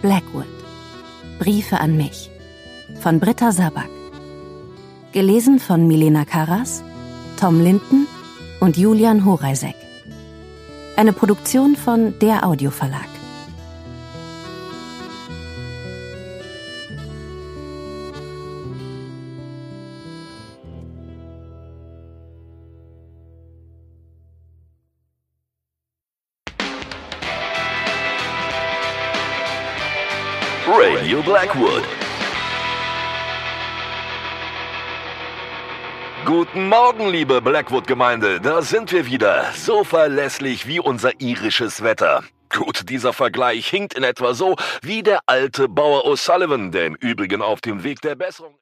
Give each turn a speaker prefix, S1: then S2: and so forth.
S1: Blackwood. Briefe an mich von Britta Sabak. Gelesen von Milena Karas, Tom Linden und Julian Horeisek. Eine Produktion von der Audioverlag.
S2: Radio Blackwood. Guten Morgen, liebe Blackwood-Gemeinde. Da sind wir wieder. So verlässlich wie unser irisches Wetter. Gut, dieser Vergleich hinkt in etwa so wie der alte Bauer O'Sullivan, der im Übrigen auf dem Weg der Besserung...